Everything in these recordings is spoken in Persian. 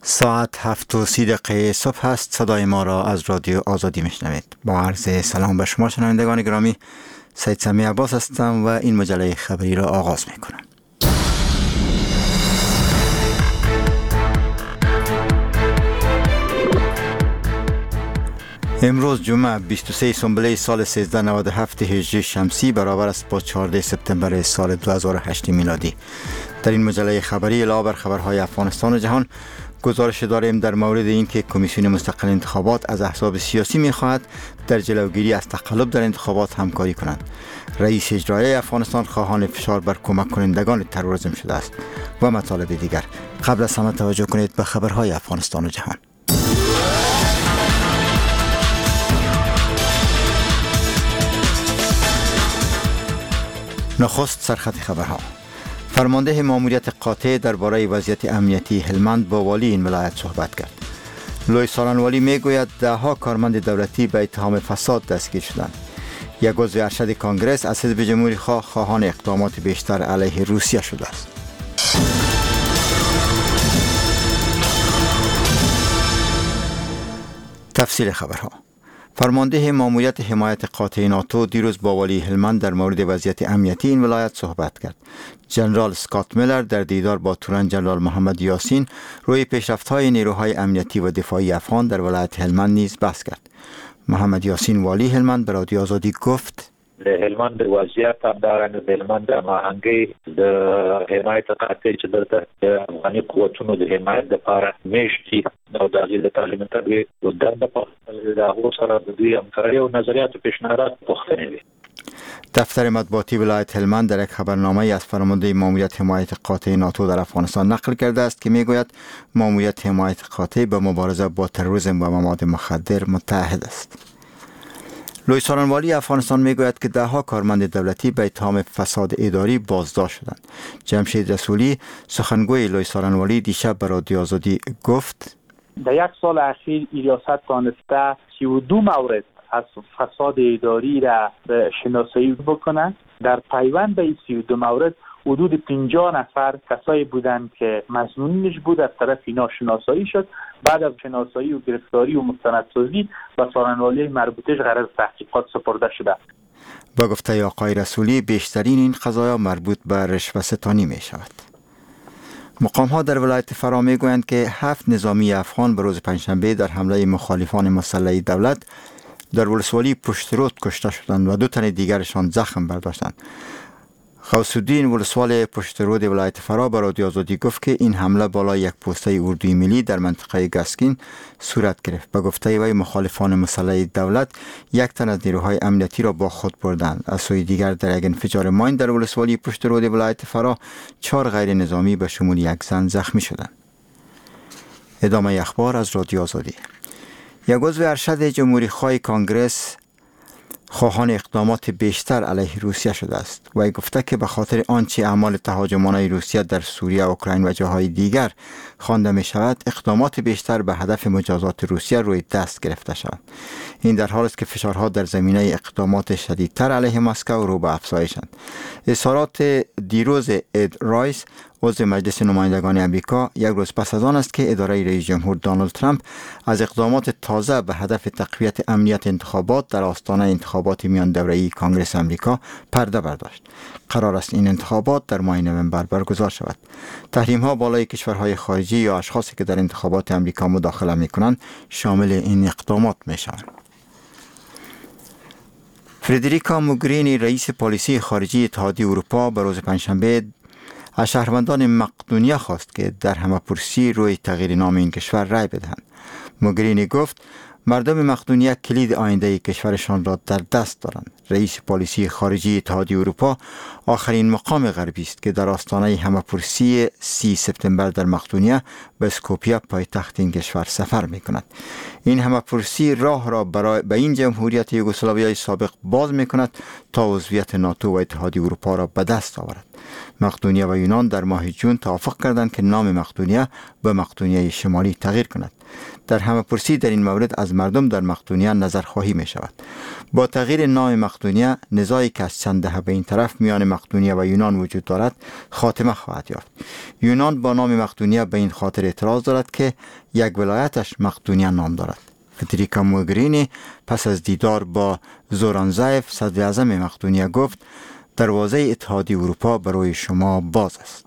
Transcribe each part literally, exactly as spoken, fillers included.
ساعت هفت و سی دقیقه صبح است. صدای ما را از رادیو آزادی میشنوید. با عرض سلام به شما شنوندگان گرامی، سید سمی عباس هستم و این مجله خبری را آغاز می کنم. امروز جمعه بیست و سه سنبله سال سیزده نود و هفت هجری شمسی برابر است با چهارده سپتامبر سال دو هزار و هشت میلادی. در این مجله خبری علاوه بر خبرهای افغانستان و جهان گزارش داریم در مورد اینکه کمیسیون مستقل انتخابات از احزاب سیاسی می‌خواهد در جلوگیری از تقلب در انتخابات همکاری کنند. رئیس اجرایی افغانستان خواهان فشار بر کمک کنندگان تروریسم شده است و مطالب دیگر. قبل از همه توجه کنید به خبرهای افغانستان و جهان. نخست سرخط خبرها. فرمانده ماموریت قاطع درباره وضعیت امنیتی هلمند با والی این ولایت صحبت کرد. لوی سالنوالی میگوید دهها کارمند دولتی به اتهام فساد دستگیر شدند. یک عضو ارشد کانگرس از حزب جمهوری خواه خواهان اقدامات بیشتر علیه روسیه شده است. تفصیل خبرها. فرمانده ماموریت حمایت قاطع ناتو دیروز با والی هلمند در مورد وضعیت امنیتی این ولایت صحبت کرد. جنرال اسکات میلر در دیدار با تورن جنرال محمد یاسین روی پیشرفت‌های نیروهای امنیتی و دفاعی افغان در ولایت هلمند نیز بحث کرد. محمد یاسین والی هلمند به رادیو آزادی گفت: د هلمند وضعیت همدارنګه د هلمند د ماهنګي د حمایت قاطع چې دلته د افغاني قوتونو د حمایت لپاره میشتي او د هغې د تعلیم تربیې د دنده په د هغو سره د دوی همکاري او نظریات و پیشنهادات پوښتنې وي. دفتر مطبوعاتی ولایت هلمند در یک خبرنامه از فرمانده ماموریت حمایت قاطع ناتو در افغانستان نقل کرده است که میگوید ماموریت حمایت قاطع به مبارزه با تروریسم و مواد مخدر متحد است. لوی سالنوالی افغانستان میگوید که دهها کارمند دولتی به اتهام فساد اداری بازداشت شدند. جمشید رسولی سخنگوی لوی سالنوالی دیشب به رادیو آزادی گفت: در یک سال اخیر ریاست دانسته سی و دو مورد از فساد اداری را شناسایی بکنند. در پیوند به این سی و دو مورد حدود پنجاه نفر کسایی بودند که مظنونش بود از طرف اینا شناسایی شد. بعد از شناسایی و گرفتاری و مستندسازی به سالنوالی مربوطش قرار تحقیقات سپرده شده. با گفته آقای رسولی بیشترین این قضایا مربوط به رشوه ستانی می شود. مقام ها در ولایت فرا می گویند که هفت نظامی افغان به روز پنجشنبه در حمله مخالفان مسلح دولت در ولسوالی پشترود کشته شدند و دو تن دیگرشان زخم برداشتند. غوث الدین ولسوال پشترود ولایت فرا به رادیو آزادی گفت که این حمله بالای یک پوسته اردوی ملی در منطقه گسکین صورت گرفت. به گفته وی مخالفان مسلح دولت یک تن از نیروهای امنیتی را با خود بردند. از سوی دیگر در یک انفجار ماین در ولسوالی پشترود ولایت فرا چهار غیر نظامی به شمول یک زن زخمی شدند. ادامه اخبار از رادیو آزادی. یک عضو ارشد جمهوری خواه کانگرس خواهان اقدامات بیشتر علیه روسیه شده است. وی گفته که به خاطر آنچه اعمال تهاجمانه روسیه در سوریه، اوکراین و جاهای دیگر خوانده می شود، اقدامات بیشتر به هدف مجازات روسیه روی دست گرفته شود. این در حالی است که فشارها در زمینه اقدامات شدیدتر علیه مسکو رو به افزایشند. اظهارات دیروز اد رایس عضو مجلس نمایندگان امریکا یک روز پس از آن است که اداره رئیس جمهور دونالد ترامپ از اقدامات تازه به هدف تقویت امنیت انتخابات در آستانه انتخابات میان دوره‌ای کانگرس امریکا پرده برداشت. قرار است این انتخابات در ماه نوامبر برگزار شود. تحریم ها بالای کشورهای خارجی یا اشخاصی که در انتخابات امریکا مداخله می کنند شامل این اقدامات می شوند. فردریکا موگرینی رئیس پالیسی خارجی اتحادیه اروپا به روز پنجشنبه از شهروندان مقدونیه خواست که در همه‌پرسی روی تغییر نام این کشور رای بدهند. موگرینی گفت مردم مقدونیه کلید آینده کشورشان را در دست دارند. رئیس پالیسی خارجی اتحادیه اروپا آخرین مقام غربی است که در آستانه همه‌پرسی سی سپتامبر در مقدونیه به اسکوپیه پایتخت این کشور سفر می کند. این همه‌پرسی راه را برای به این جمهوریت یوگسلاویای سابق باز می کند تا عضویت ناتو و اتحادیه اروپا را به دست آورد. مقدونیه و یونان در ماه جون توافق کردند که نام مقدونیه به مقدونیه شمالی تغییر کند. در همه‌پرسی در این مورد از مردم در مقدونیه نظرخواهی می شود. با تغییر نام مقدونیه مقدونیه نزاعی که از چند دهه به این طرف میان مقدونیه و یونان وجود دارد خاتمه خواهد یافت. یونان با نام مقدونیه به این خاطر اعتراض دارد که یک ولایتش مقدونیه نام دارد. فدریکا موگرینی پس از دیدار با زوران زایف صدر اعظم مقدونیه گفت دروازه اتحادیه اروپا برای شما باز است.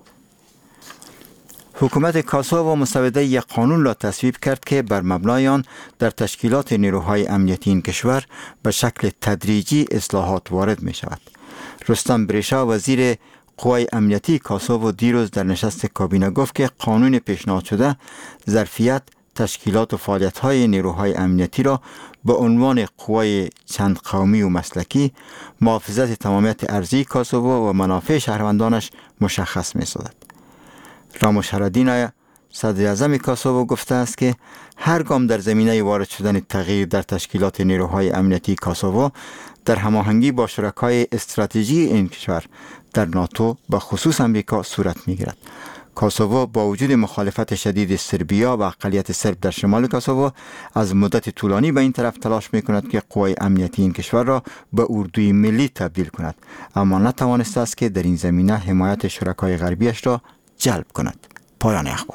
حکومت کاسوو مسوده یک قانون را تصویب کرد که بر مبنای آن در تشکیلات نیروهای امنیتی این کشور به شکل تدریجی اصلاحات وارد می شود. رستم بریشا وزیر قوای امنیتی کاسوو دیروز در نشست کابینه گفت که قانون پیشنهاد شده ظرفیت، تشکیلات و فعالیت‌های نیروهای امنیتی را به عنوان قوای چند قومی و مسلکی محافظت تمامیت ارضی کاسوو و منافع شهروندانش مشخص می‌سازد. راموش هرادین صدر اعظم کاسوو گفته است که هر گام در زمینه وارد شدن تغییر در تشکیلات نیروهای امنیتی کاسوو در هماهنگی با شرکای استراتژی این کشور در ناتو به خصوص امریکا صورت می‌گیرد. کاسوو با وجود مخالفت شدید سربیا و اقلیت سرب در شمال کاسوو از مدت طولانی به این طرف تلاش می‌کند که قوای امنیتی این کشور را به اردوی ملی تبدیل کند، اما نتوانسته است که در این زمینه حمایت شرکای غربیش را جلب کند. پایان اخبار.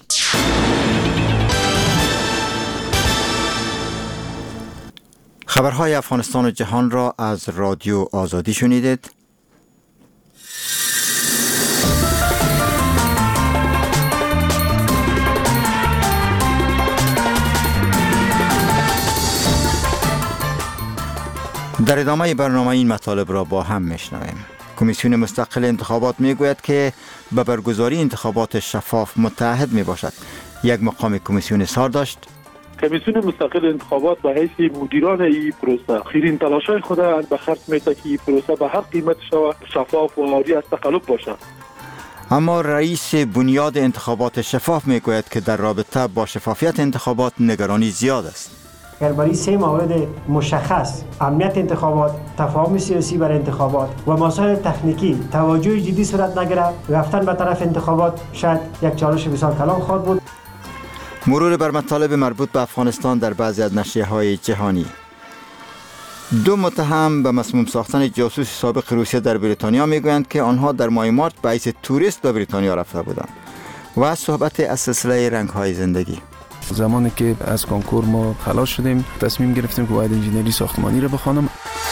خبرهای افغانستان و جهان را از رادیو آزادی شنیدید. در ادامه برنامه این مطالب را با هم میشنویم. کمیسیون مستقل انتخابات میگوید که به برگزاری انتخابات شفاف متعهد می باشد. یک مقام کمیسیون اظهار داشت کمیسیون مستقل انتخابات به حیث مدیران این پروسه خیرین تلاشای خود به خرج می‌دهد که این پروسه به هر قیمت شفاف و عاری از تقلب باشد. اما رئیس بنیاد انتخابات شفاف میگوید که در رابطه با شفافیت انتخابات نگرانی زیاد است. درباره سه مورد مشخص، امنیت انتخابات، تفاهم سیاسی بر انتخابات و مسائل تکنیکی توجه جدی صورت نگرفت، رفتن به طرف انتخابات شاید یک چالش بسیار کلان خواهد بود. مرور بر مطالب مربوط به افغانستان در بعضی از نشریه‌های جهانی. دو متهم به مسموم ساختن جاسوس سابق روسیه در بریتانیا میگویند که آنها در ماه مارس به حیث توریست به بریتانیا رفته بودند. و صحبت از سلسله رنگ‌های زندگی. زمانی که از کنکور ما خلاص شدیم تصمیم گرفتیم که باید انجینری ساختمانی را بخوانم.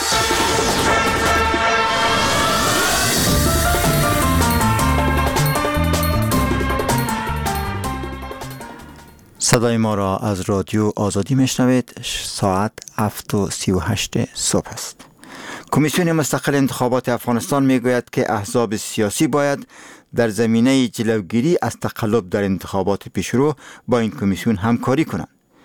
صدای ما را از رادیو آزادی میشنوید. ساعت هفت و سی و هشت صبح است. کمیسیون مستقل انتخابات افغانستان میگوید که احزاب سیاسی باید در زمینه جلوگیری از تقلب در انتخابات پیشرو با این کمیسیون همکاری کنند.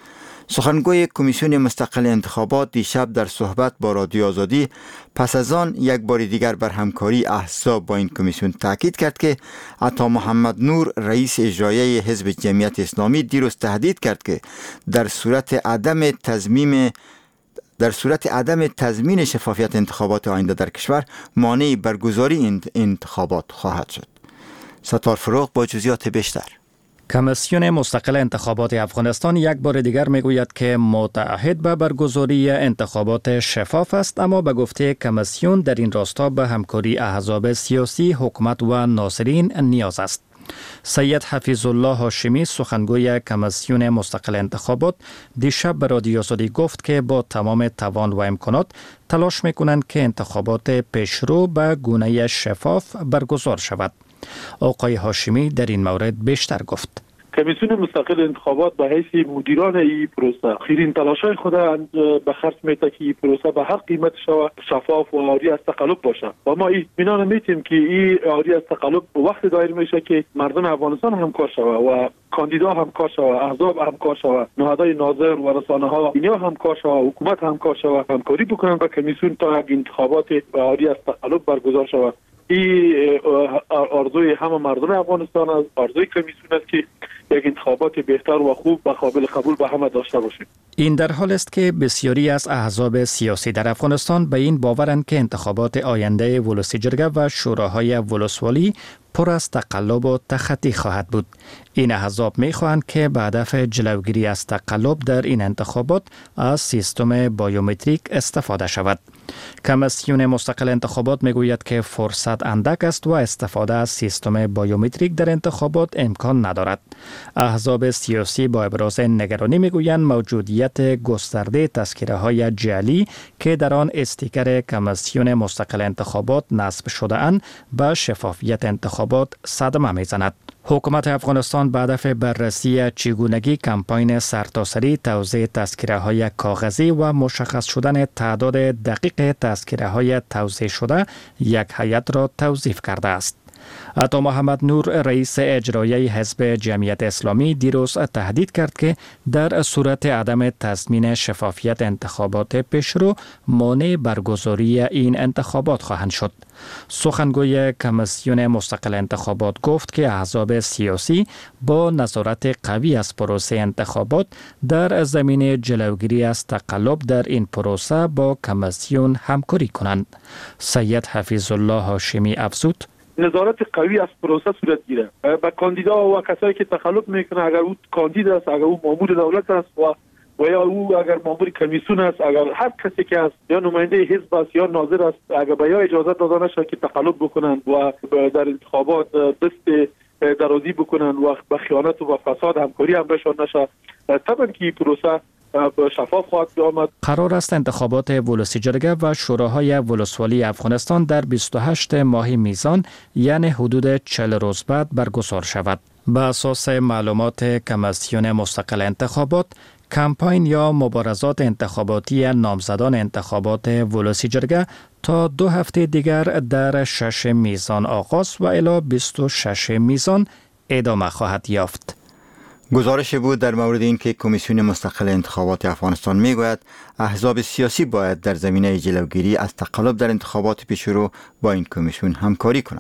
سخنگوی کمیسیون مستقل انتخابات دیشب در صحبت با رادیو آزادی پس از آن یک بار دیگر بر همکاری احزاب با این کمیسیون تاکید کرد که عطا محمد نور رئیس اجرایی حزب جمعیت اسلامی دیروز تهدید کرد که در صورت عدم تضمین در صورت عدم تضمین شفافیت انتخابات آینده در کشور مانع برگزاری این انتخابات خواهد شد. ستار فروغ با جزئیات بیشتر. کمیسیون مستقل انتخابات افغانستان یک بار دیگر میگوید که متعهد به برگزاری انتخابات شفاف است، اما به گفته کمیسیون در این راستا به همکاری احزاب سیاسی، حکومت و ناظرین نیاز است. سید حفیظ الله هاشمی سخنگوی کمیسیون مستقل انتخابات دیشب به رادیو آزادی گفت که با تمام توان و امکانات تلاش میکنند که انتخابات پیشرو به گونه شفاف برگزار شود. آقای هاشمی در این مورد بیشتر گفت. کمیسیون مستقل انتخابات به حیث مدیران این پروسه خیرین تلاشای خود به خرج می‌دهد که این پروسه به هر قیمت شفاف و عاری از تقلب باشد و ما اطمینان می‌دیم که این عاری از تقلب وقت دایر میشه که مردم افغانستان همکار شود و کاندیدا همکار شود، احزاب همکار شود، نهادهای ناظر و رسانه‌ها اینا همکار شود، حکومت همکار شود، همکاری بکنند با کمیسیون تا یک انتخابات عاری از تقلب برگزار شود. این آرزوی همه مردم افغانستان است، آرزوی کمیسیون است که یک انتخابات بهتر و خوب و قابل قبول به همه داشته باشیم. این در حال است که بسیاری از احزاب سیاسی در افغانستان به این باورند که انتخابات آینده ولسی جرگه و شوراهای ولسوالی پر از تقلب و تخطی خواهد بود. این احزاب می خواهند که به هدف جلوگیری از تقلب در این انتخابات از سیستم بایومتریک استفاده شود. کمیسیون مستقل انتخابات می گوید که فرصت اندک است و استفاده از سیستم بایومتریک در انتخابات امکان ندارد. احزاب سیاسی با ابراز نگرانی می گویند موجودیت گسترده تذکره های جعلی که در آن استیکر کمیسیون مستقل انتخابات نصب شده اند به شفافیت انتخابات صدمه می زند. حکومت افغانستان به هدف بررسی چگونگی کمپاین سرتاسری توزیع تذکره های کاغذی و مشخص شدن تعداد دقیق تذکره های توزیع شده یک هیئت را توظیف کرده است. عطا محمد نور رئیس اجرایی حزب جمعیت اسلامی دیروز تهدید کرد که در صورت عدم تضمین شفافیت انتخابات پیشرو مانع برگزاری این انتخابات خواهند شد. سخنگوی کمیسیون مستقل انتخابات گفت که احزاب سیاسی با نظارت قوی از پروسه انتخابات در زمینه جلوگیری از تقلب در این پروسه با کمیسیون همکاری کنند. سید حفیظ الله هاشمی افزود: نظارت قوی از پروسه صورت گیره به کاندیدا و کسایی که تخلف میکنه، اگر او کاندید است، اگر او مامور دولت است و و یا او اگر مامور کمیسیون است، اگر هر کسی که است یا نماینده حزب است یا ناظر است، اگر به یا اجازه داده نشه که تخلف بکنند و در انتخابات دست درازی بکنند و به خیانت و فساد همکاری هم بشون نشه، طبعا که پروسه شفاف خواهد آمد. قرار است انتخابات ولسی جرگه و شوراهای ولسوالی افغانستان در بیست و هشتم ماه میزان یعنی حدود چهل روز بعد برگزار شود. بر اساس معلومات کمیسیون مستقل انتخابات، کمپاین یا مبارزات انتخاباتی نامزدان انتخابات ولسی جرگه تا دو هفته دیگر در شش میزان آغاز و الی بیست و شش میزان ادامه خواهد یافت. گزارش بود در مورد اینکه کمیسیون مستقل انتخابات افغانستان میگوید احزاب سیاسی باید در زمینه جلوگیری از تقلب در انتخابات پیشرو با این کمیسیون همکاری کنند.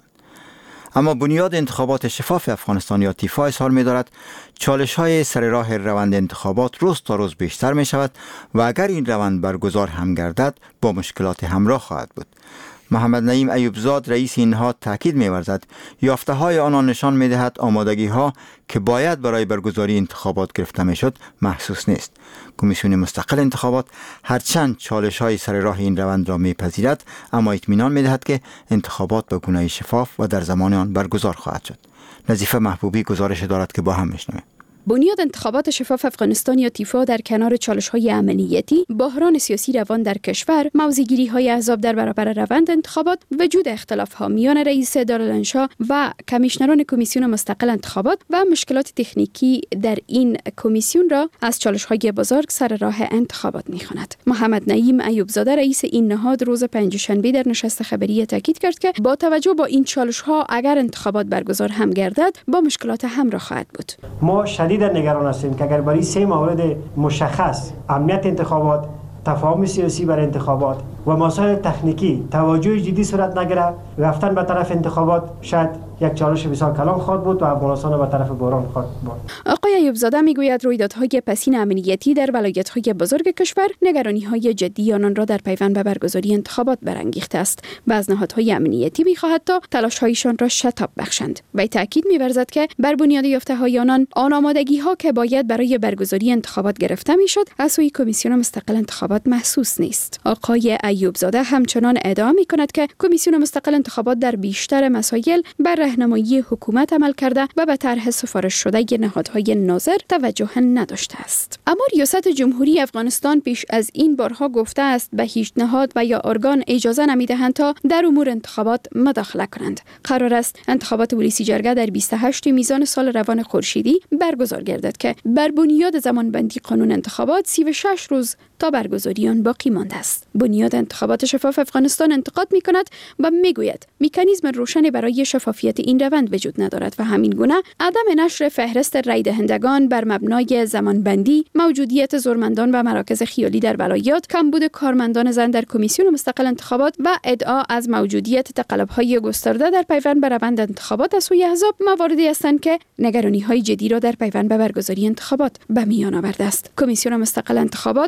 اما بنیاد انتخابات شفاف افغانستان یا تیفا اظهار می‌دارد چالش های سر راه روند انتخابات روز تا روز بیشتر می شود و اگر این روند برگزار هم گردد با مشکلات همراه خواهد بود. محمد نعیم ایوبزاد رئیس این نهاد تاکید می‌ورزد یافته های آنان نشان می‌دهد آمادگی ها که باید برای برگزاری انتخابات گرفته می‌شد محسوس نیست. کمیسیون مستقل انتخابات هرچند چالش های سر راه این روند را می‌پذیرد اما اطمینان می‌دهد که انتخابات به گونه شفاف و در زمان آن برگزار خواهد شد. نظیفه محبوبی گزارش دارد که با هم می‌شنویم. بنیاد انتخابات شفاف افغانستان یا تیفا در کنار چالش‌های امنیتی، بحران سیاسی روان در کشور، موضع‌گیری‌های احزاب در برابر روند انتخابات، وجود اختلاف‌ها میان رئیس دارالانشا و کمیشنران کمیسیون مستقل انتخابات و مشکلات تکنیکی در این کمیسیون را از چالش‌های بزرگ سر راه انتخابات می‌خواند. محمد نعیم ایوبزاده رئیس این نهاد روز پنجشنبه در نشست خبری تاکید کرد که با توجه با این چالش‌ها اگر انتخابات برگزار هم گردد با مشکلات همراه خواهد بود. ما شدیداً نگران هستیم که اگر برای سه مورد مشخص، امنیت انتخابات، تفاهم سیاسی بر انتخابات و مسائل تکنیکی توجه جدی صورت نگیرد، رفتن به طرف انتخابات شاید یک چالش بسیار کلان خواهد بود و افغانستان به طرف بحران خواهد بود. آقای ایوبزاده میگوید رویدادهای پسین امنیتی در ولایت‌های بزرگ کشور نگرانی‌های جدی آنان را در پیوند به برگزاری انتخابات برانگیخته است. بعض نهادهای امنیتی می‌خواهد تا تلاش‌هایشان را شتاب بخشند. وی تاکید می‌ورزد که بر بنیاد یافته‌های آنان آن آمادگی‌ها که باید برای برگزاری انتخابات گرفته می‌شد از سوی کمیسیون مستقل انتخابات محسوس نیست. آقای ایوبزاده همچنان ادعا می‌کند که کمیسیون مستقل انتخابات در بیشتر مسائل بر راهنمایی حکومت عمل کرده و به طرح سفارش شده نهادهای ناظر توجه نداشته است. اما ریاست جمهوری افغانستان پیش از این بارها گفته است به هیچ نهاد و یا ارگان اجازه نمیدهند تا در امور انتخابات مداخله کنند. قرار است انتخابات ولسی جرگه در بیست و هشتم میزان سال روان خورشیدی برگزار گردد که بر بنیاد زمانبندی قانون انتخابات سی و شش روز تا برگزاری آن باقی مانده است. بنیاد انتخابات شفاف افغانستان انتقاد می‌کند و میگوید مکانیزم روشنی برای شفافیت این روند وجود ندارد و همین گونه عدم نشر فهرست رای دهندگان بر مبنای زمانبندی، موجودیت زورمندان و مراکز خیالی در ولایات، کمبود کارمندان زن در کمیسیون مستقل انتخابات و ادعا از موجودیت تقلب‌های گسترده در پیوند به روند انتخابات از سوی احزاب مواردی هستند که نگرانی‌های جدی را در پیوند به برگزاری انتخابات به میان آورده است. کمیسیون مستقل انتخابات وجود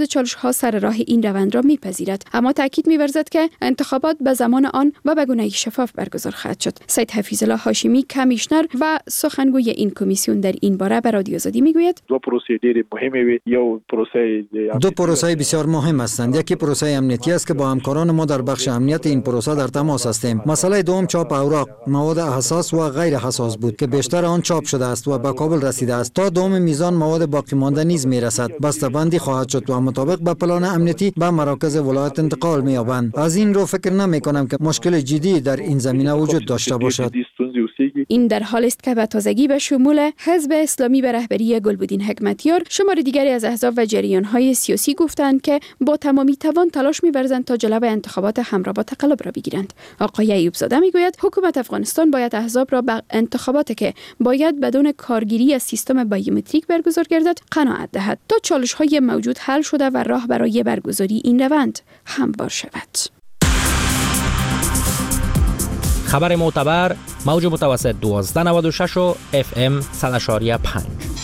چالش‌ها سر راه این روند را می‌پذیرد، اما تاکید می‌ورزد که انتخابات به زمان آن و به گونه‌ای شفاف برگزار خواهد شد. سید حفیظالله هاشمی کمیشنر و سخنگوی این کمیسیون در این باره به رادیو آزادی میگوید دو پروسه ډېر مهمه یا پروسه دو پروسه بسیار مهم هستند. یکی پروسه امنیتی است که با همکاران ما در بخش امنیت این پروسه در تماس هستیم. مسئله دوم چاپ اوراق، مواد حساس و غیر حساس بود که بیشتر آن چاپ شده است و به کابل رسیده است. تا دوم میزان مواد باقی مانده نیز میرسد. بسته‌بندی خواهد شد و مطابق به پلان امنیتی به مراکز ولایت انتقال می‌یابند. از این رو فکر نمی‌کنم که مشکل جدی در این زمینه وجود داشته باشد. این در حال است که به تازگی به شمول حزب اسلامی به رهبری گلبدین حکمتیار شمار دیگری از احزاب و جریان‌های سیاسی گفتند که با تمامی توان تلاش می‌ورزند تا جلو انتخابات همراه با تقلب را بگیرند. آقای ایوب زاده میگوید حکومت افغانستان باید احزاب را به انتخاباتی که باید بدون کارگیری از سیستم بایومتریک برگزار گردد قناعت دهد تا چالش‌های موجود حل شده و راه برای برگزاری این روند هموار شود. خبر معتبر موج متوسط دوازده نود و شش و اف ام صد و پنج.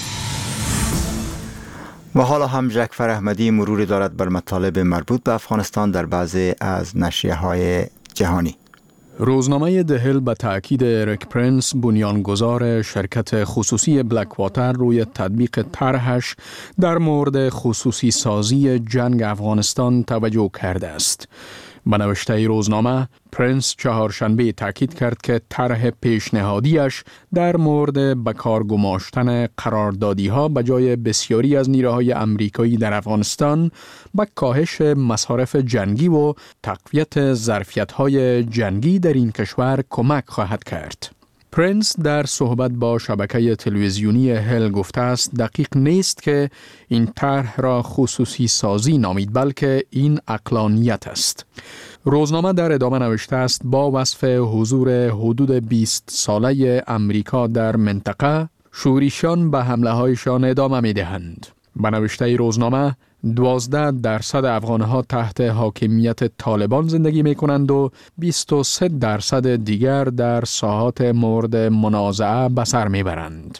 و حالا هم جعفر احمدی مروری دارد بر مطالب مربوط به افغانستان در بعضی از نشریه‌های جهانی. روزنامه دهل به تأکید اریک پرنس بنیانگذار شرکت خصوصی بلک واتر روی تطبیق طرحش در مورد خصوصی سازی جنگ افغانستان توجه کرده است. به نوشته روزنامه، پرنس چهارشنبه تاکید کرد که طرح پیشنهادیش در مورد به کار گماشتن قراردادی‌ها به جای بسیاری از نیروهای امریکایی در افغانستان به کاهش مصارف جنگی و تقویت ظرفیت‌های جنگی در این کشور کمک خواهد کرد. پرنس در صحبت با شبکه تلویزیونی هل گفته است دقیق نیست که این طرح را خصوصی سازی نامید، بلکه این عقلانیت است. روزنامه در ادامه نوشته است با وصف حضور حدود بیست ساله امریکا در منطقه، شوریشان به حمله هایشان ادامه می دهند. به نوشته روزنامه، دوازده درصد افغانها تحت حاکمیت طالبان زندگی می کنند و بیست و سه درصد دیگر در ساحات مورد منازعه به سر می برند.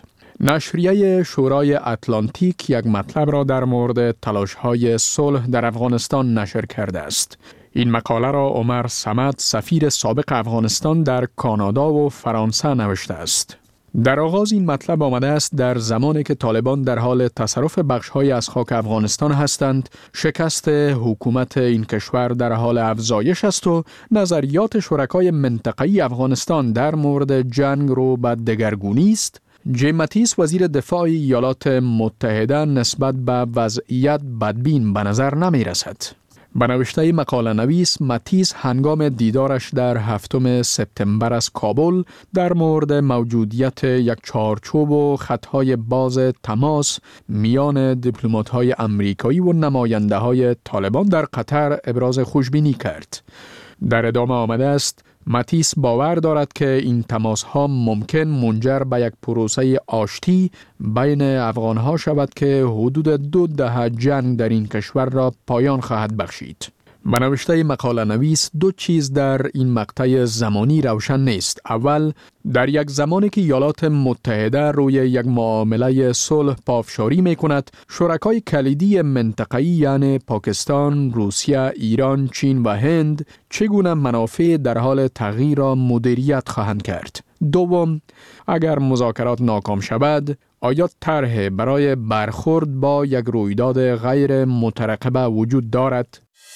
نشریه شورای اتلانتیک یک مطلب را در مورد تلاش‌های صلح در افغانستان نشر کرده است. این مقاله را عمر صمد، سفیر سابق افغانستان در کانادا و فرانسه نوشته است. در آغاز این مطلب آمده است در زمانی که طالبان در حال تصرف بخش‌های از خاک افغانستان هستند، شکست حکومت این کشور در حال افزایش است و نظریات شرکای منطقه‌ای افغانستان در مورد جنگ رو به دگرگونی است. جیم ماتیس، وزیر دفاع ایالات متحده، نسبت به وضعیت بدبین به نظر نمی رسد. به نوشته مقاله نویس، ماتیس هنگام دیدارش در هفتم سپتامبر از کابل در مورد موجودیت یک چارچوب و خطهای باز تماس میان دیپلمات‌های امریکایی و نماینده‌های طالبان در قطر ابراز خوشبینی کرد. در ادامه آمده است ماتیس باور دارد که این تماس‌ها ممکن منجر به یک پروسه آشتی بین افغان‌ها شود که حدود دو دهه جنگ در این کشور را پایان خواهد بخشید. به نوشته مقاله نویس، دو چیز در این مقطع زمانی روشن نیست. اول، در یک زمانی که ایالات متحده روی یک معامله صلح پافشاری می کند، شرکای کلیدی منطقه‌ای یعنی پاکستان، روسیه، ایران، چین و هند چگونه منافع در حال تغییر را مدیریت خواهند کرد. دوم، اگر مذاکرات ناکام شود، آیا طرح برای برخورد با یک رویداد غیر مترقبه وجود دارد؟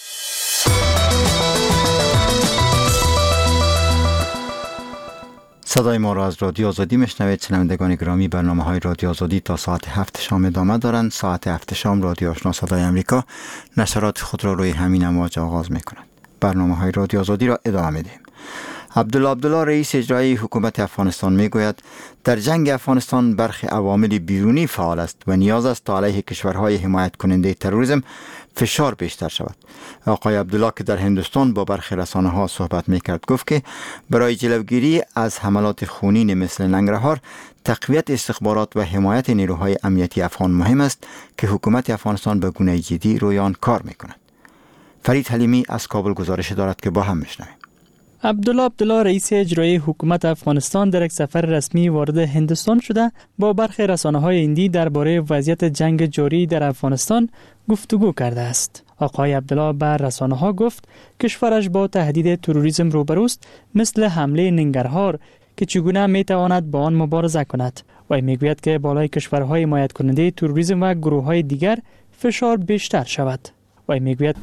صدای ما را از رادیو آزادی میشنوید. شنوندگان گرامی، برنامه های رادیو آزادی تا ساعت هفت شام ادامه دارند. ساعت هفت شام رادیو آشنا صدای امریکا نشرات خود را روی همین امواج آغاز میکنند. برنامه های رادیو آزادی را ادامه میدهیم. عبدالله عبدالله رئیس اجرایی حکومت افغانستان میگوید در جنگ افغانستان برخی عوامل بیرونی فعال است و نیاز است تا علیه کشورهای حمایت کننده تروریسم فشار بیشتر شود. آقای عبدالله که در هندوستان با برخی رسانه ها صحبت میکرد گفت که برای جلوگیری از حملات خونین مثل ننگرهار، تقویت استخبارات و حمایت نیروهای امنیتی افغان مهم است که حکومت افغانستان به گونه جدی روی آن کار میکند. فرید حلیمی از کابل گزارش دارد که با هم میشنویم. عبدالله عبدالله رئیس اجرایی حکومت افغانستان در یک سفر رسمی وارد هندوستان شده با برخی رسانه‌های هندی درباره وضعیت جنگ جاری در افغانستان گفتگو کرده است. آقای عبدالله بر رسانه‌ها گفت کشورش با تهدید تروریسم روبروست، مثل حمله ننگرهار که چگونه میتواند با آن مبارزه کند. و میگوید که بالای کشورهای حمایت کننده تروریسم و گروه‌های دیگر فشار بیشتر شود. و میگوید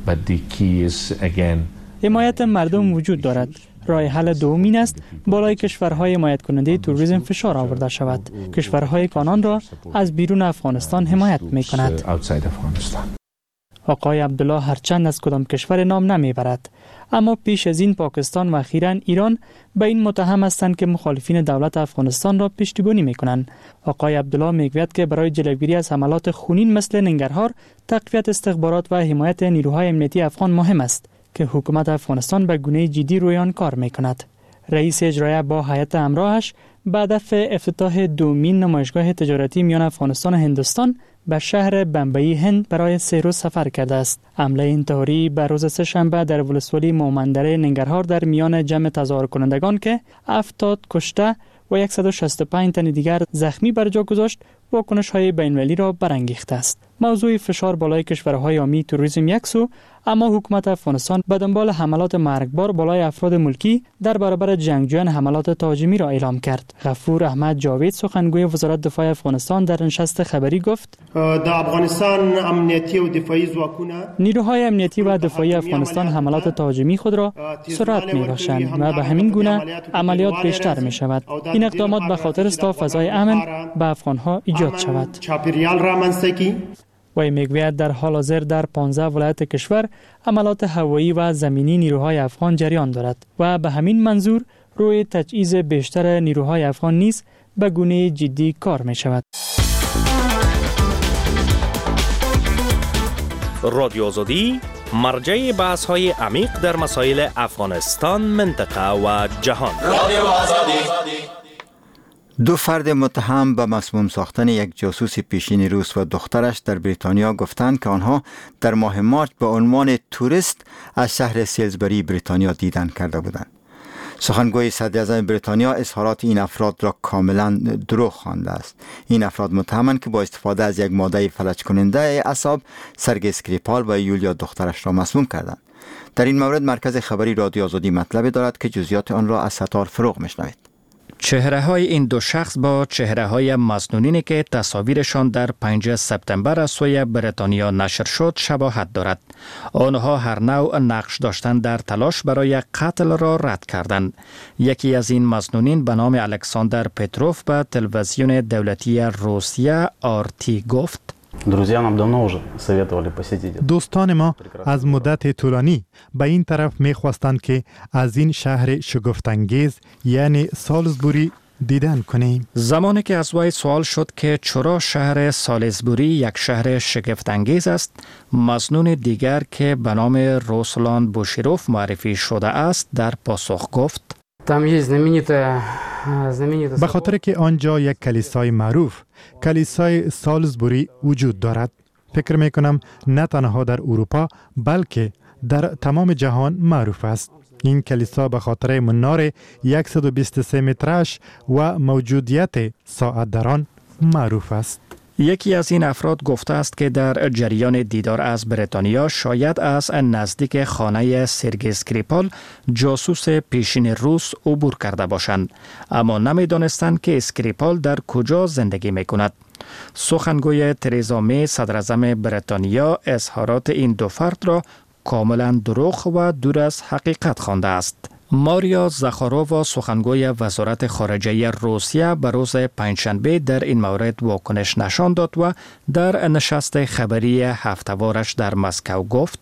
حمایت مردم وجود دارد. راه حل دوم این است بالای کشورهای حمایت کننده تروریسم فشار آورده شود. کشورهای کانان را از بیرون افغانستان حمایت می‌کند. آقای عبدالله هرچند از کدام کشور نام نمیبرد، اما پیش از این پاکستان و اخیراً ایران به این متهم هستند که مخالفین دولت افغانستان را پشتیبانی میکنند. آقای عبدالله میگوید که برای جلوگیری از حملات خونین مثل ننگرهار، تقویت استخبارات و حمایت نیروهای امنیتی افغان مهم است که حکومت افغانستان به گونه جدی روی آن کار میکند. رئیس اجرایی با هیئت همراهش به هدف افتتاح دومین نمایشگاه تجارتی میان افغانستان و هندوستان به شهر بمبئی هند برای سه روز سفر کرده است. حمله انتحاری به روز سه‌شنبه در ولسوالی مومندره ننگرهار در میان جمع تظاهر کنندگان که هفتاد کشته و صد و شصت و پنج تن دیگر زخمی بر جا گذاشت، واکنش‌های بین‌المللی را برانگیخته است. موضوع فشار بالای کشورهای حامی تروریسم یک سو، اما حکومت افغانستان به دنبال حملات مرگبار بالای افراد ملکی در برابر جنگجویان حملات تهاجمی را اعلام کرد. غفور احمد جاوید سخنگوی وزارت دفاع افغانستان در نشست خبری گفت: در افغانستان امنیتی و دفاعی ځواکونه نیروهای امنیتی و دفاعی افغانستان حملات تهاجمی خود را سرعت می‌بخشند و به همین گونه عملیات بیشتر می‌شود. این اقدامات به خاطر است تا فضای امن به افغان‌ها ایجاد شود. و میگوید در حال حاضر در پانزده ولایت کشور حملات هوایی و زمینی نیروهای افغان جریان دارد و به همین منظور روی تجهیز بیشتر نیروهای افغان نیز به گونه جدی کار می شود. رادیو آزادی مرجع بحث های عمیق در مسائل افغانستان، منطقه و جهان. رادیو آزادی. دو فرد متهم به مسموم ساختن یک جاسوس پیشین روس و دخترش در بریتانیا گفتند که آنها در ماه مارچ به عنوان توریست از شهر سیلزبری بریتانیا دیدن کرده بودند. سخنگوی صدر اعظم بریتانیا اظهارات این افراد را کاملا دروغ خوانده است. این افراد متهمند که با استفاده از یک ماده فلج کننده اعصاب سرگی اسکریپال و یولیا دخترش را مسموم کردند. در این مورد مرکز خبری رادیو آزادی مطلبی دارد که جزئیات آن را از ستار فروغ میشنوید. چهره های این دو شخص با چهره های مسنونینی که تصاویرشان در پنجم سپتامبر از سوی بریتانیا نشر شد شباهت دارد. آنها هر نوع نقش داشتن در تلاش برای قتل را رد کردند. یکی از این مسنونین به نام الکساندر پتروف به تلویزیون دولتی روسیه آرتی گفت: دوستان ما از مدت طولانی به این طرف می خواستند که از این شهر شگفت‌انگیز یعنی سالزبوری دیدن کنیم. زمانی که از وی سوال شد که چرا شهر سالزبوری یک شهر شگفت‌انگیز است، مسنون دیگر که به نام روسلان بوشیروف معرفی شده است در پاسخ گفت: به خاطر که آنجا یک کلیسای معروف، کلیسای سالزبوری وجود دارد. فکر می کنم نه تنها در اروپا بلکه در تمام جهان معروف است. این کلیسا به خاطر منار صد و بیست و سه مترش و موجودیت ساعت در آن معروف است. یکی از این افراد گفته است که در جریان دیدار از بریتانیا شاید از نزدیک خانه سرگی اسکریپال جاسوس پیشین روس عبور کرده باشند، اما نمی دانستند که اسکریپال در کجا زندگی می کند. سخنگوی تریزا می صدر اعظم بریتانیا اظهارات این دو فرد را کاملا دروغ و دور از حقیقت خوانده است. ماریا زاخارووا سخنگوی وزارت خارجه روسیه به روز پنجشنبه در این مورد واکنش نشان داد و در نشست خبری هفته‌وارش در مسکو گفت: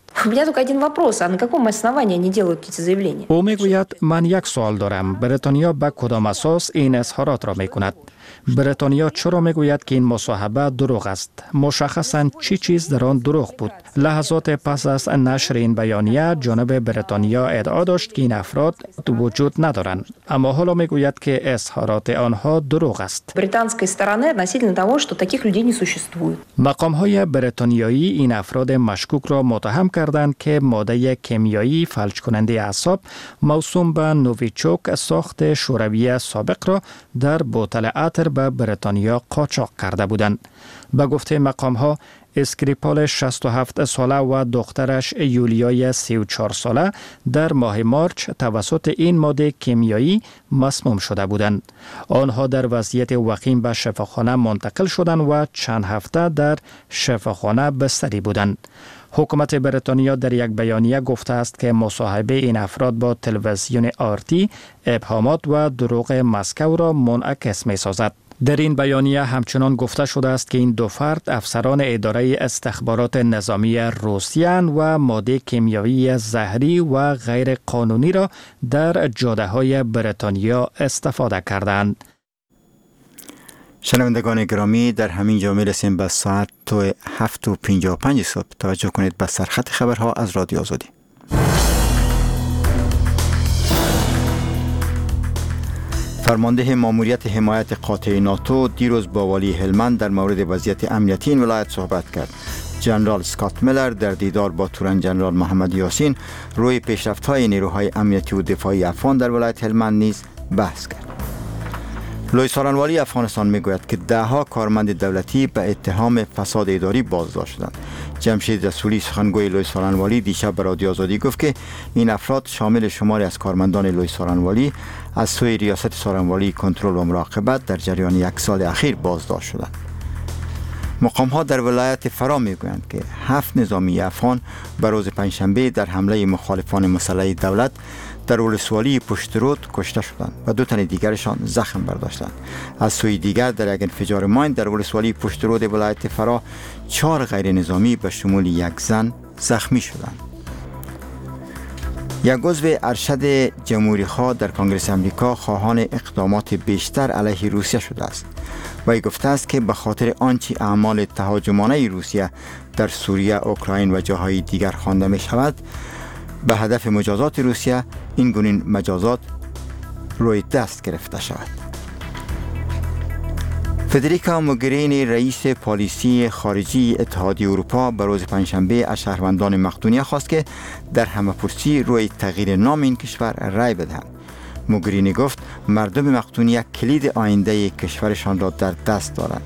او میگوید من یک سوال دارم، بریتانیا به کدام اساس این اظهارات را میکند؟ بریتانیا چرا میگوید که این مصاحبه دروغ است؟ مشخصاً چی چیز در آن دروغ بود؟ لحظات پس از نشر این بیانیه جانب بریتانیا ادعا داشت که این افراد وجود ندارند، اما حالا میگوید که اظهارات آنها دروغ است. британской стороны относительно того, что таких людей не существует. مقام‌های بریتانیایی این افراد مشکوک را متهم کردند که ماده کیمیایی فلج کننده اعصاب موسوم به نوویچوک ساخت شوروی سابق را در بوتل عطر به بریتانیا قاچاق کرده بودند. به گفته مقام‌ها اسکریپال شصت و هفت ساله و دخترش یولیای سی و چهار ساله در ماه مارچ توسط این ماده کیمیایی مسموم شده بودند. آنها در وضعیت وخیم به شفاخانه منتقل شدند و چند هفته در شفاخانه بستری بودند. حکومت بریتانیا در یک بیانیه گفته است که مصاحبه این افراد با تلویزیون آرتی ابهامات و دروغ مسکو را منعکس می سازد. در این بیانیه همچنان گفته شده است که این دو فرد افسران اداره استخبارات نظامی روسیه و ماده کیمیایی زهری و غیر قانونی را در جاده های بریتانیا استفاده کردند. شنوندگان گرامی، در همین جا می‌رسیم به ساعت هفت و پنجاه و پنج صبح. توجه کنید به سرخط خبرها از رادیو آزادی. فرمانده ماموریت حمایت قاطع ناتو دیروز با والی هلمند در مورد وضعیت امنیتی این ولایت صحبت کرد. جنرال اسکات میلر در دیدار با تورن جنرال محمد یاسین روی پیشرفت‌های نیروهای امنیتی و دفاعی افغان در ولایت هلمند نیز بحث کرد. لوی سالنوالی افغانستان میگوید که دهها کارمند دولتی به اتهام فساد اداری بازداشت شدند. جمشید رسولی سخنگوی لوی سالنوالی دیشب به رادیو آزادی گفت که این افراد شامل شماری از کارمندان لوی سالنوالی از سوی ریاست سالنوالی کنترل و مراقبت در جریان یک سال اخیر بازداشت شدند. مقام‌ها در ولایت فرا میگویند که هفت نظامی افغان به روز پنجشنبه در حمله مخالفان مسلح دولت در ولسوالی پشت رود کشته شدند و دو تن دیگرشان زخم برداشتند. از سوی دیگر در یک انفجار ماین در ولسوالی پشت رود ولایت فرا چهار غیر نظامی به شمول یک زن زخمی شدند. یک عضو ارشد جمهوری‌خواه در کنگره آمریکا خواهان اقدامات بیشتر علیه روسیه شده است. وی گفته است که به خاطر آنچه اعمال تهاجمانه روسیه در سوریه، اوکراین و جاهای دیگر خوانده می شود، به هدف مجازات روسیه این گونه مجازات روی دست گرفته شود. فدریکا موگرینی رئیس پالیسی خارجی اتحادیه اروپا به روز پنجشنبه از شهروندان مقدونیه خواست که در همه‌پرسی روی تغییر نام این کشور رأی بدهند. موگرینی گفت مردم مقدونیه کلید آینده کشورشان را در دست دارند.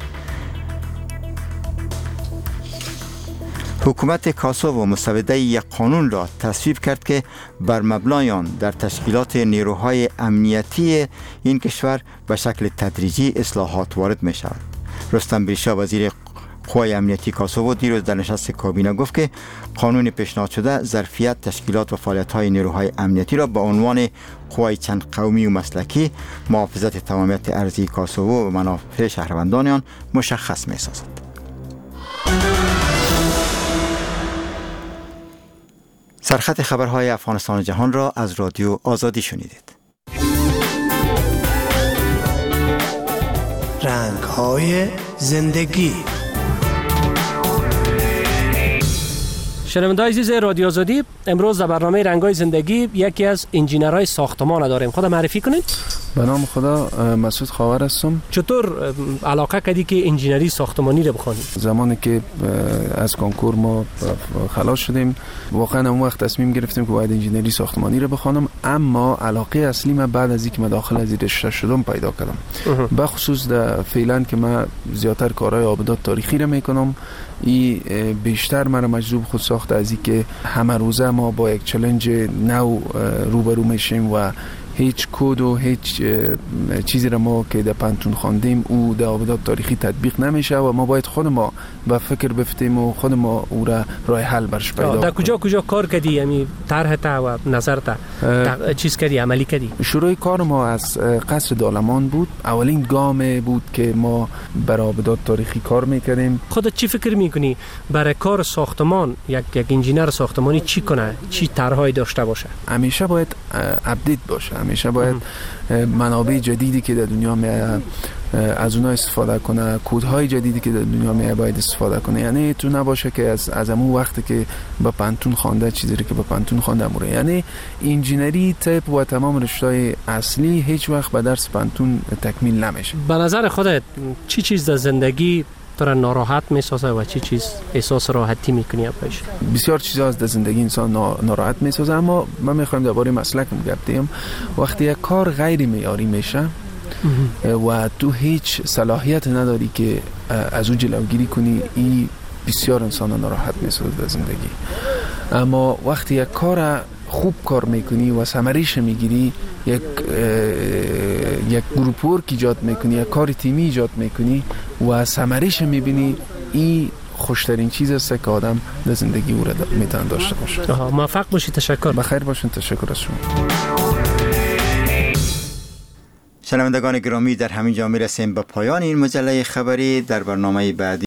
حکومت کاسوو مسوده یک قانون را تصویب کرد که بر مبنای آن در تشکیلات نیروهای امنیتی این کشور به شکل تدریجی اصلاحات وارد می شود. رستم بریشا وزیر قوای امنیتی کاسوو دیروز در نشست کابینه گفت که قانون پیشنهاد شده ظرفیت، تشکیلات و فعالیت‌های نیروهای امنیتی را به عنوان قوای چند قومی و مسلکی محافظت تمامیت ارضی کاسوو و منافع شهروندان آن مشخص می سازد. سرخط خبرهای افغانستان و جهان را از رادیو آزادی شنیدید. رنگ‌های زندگی. شنونده‌های عزیز رادیو آزادی، امروز در برنامه رنگ‌های زندگی یکی از انجینرهای ساختمان داریم. خدا معرفی کنید. به نام خدا، مسعود خاور هستم. چطور علاقه کردی که انجینری ساختمانی رو بخونی؟ زمانی که از کنکور ما خلاص شدیم، واقعا اون وقت تصمیم گرفتیم که باید انجینری ساختمانی رو بخونم، اما علاقه اصلی من بعد از اینکه من داخل از رشته شدم پیدا کردم. به خصوص در فعلا که من زیاتر کارهای آبادات تاریخی رو میکنم، ای بیشتر مرا مجذوب خود ساخته از اینکه همه روزه ما با یک چالش نو روبرو میشیم و هیچ کد و هیچ چیزی را ما که در پانتون خواندیم او در آبادات تاریخی تطبیق نمیشه و ما باید خود ما به فکر بفتیم و خود ما او را راه حل برش پیدا کنیم. در کجا کجا کار کردی؟ یعنی طرح تا و نظر تا چیز کردی، عملی کردی؟ شروع کار ما از قصر دالمان بود. اولین گام بود که ما بر آبادات تاریخی کار میکردیم. خودت چی فکر میکنی برای کار ساختمان یک یک انجینر ساختمانی چی کنه؟ چی طرحی داشته باشه؟ همیشه باید اپدیت باشه، همیشه باید منابع جدیدی که در دنیا می از اونها استفاده کنه، کودهای جدیدی که در دنیا میاد باید استفاده کنه. یعنی تو نباشه که از از همون وقتی که به پانتون خوانده چیزی که به پانتون خوانده موره. یعنی انجینری تیپ و تمام رشته‌های اصلی هیچ وقت به درس پانتون تکمیل نمیشه. به نظر خودت چی چیز در زندگی تو را ناراحت میسازه و چی چیز احساس راحتی میکنی پیش؟ بسیار چیزا از زندگی انسان ناراحت میسازه، اما من میخوایم درباره مسلکم گپ بزنم. وقتی یک کار غیر معیاری میشه و تو هیچ صلاحیت نداری که از اون جلوگیری کنی، این بسیار انسان ناراحت میسازه در زندگی. اما وقتی یک کار خوب کار میکنی و ثمرش میگیری، یک یک گروپ ورک ایجاد میکنی، یک کار تیمی ایجاد میکنی و ثمرش میبینی، این خوشترین چیز است که آدم در زندگی او را میتونه داشته باشه. موفق باشی. تشکر. بخیر باشین. تشکر از شما. شنوندگان گرامی، در همین جا میرسیم به پایان این مجله خبری. در برنامه بعدی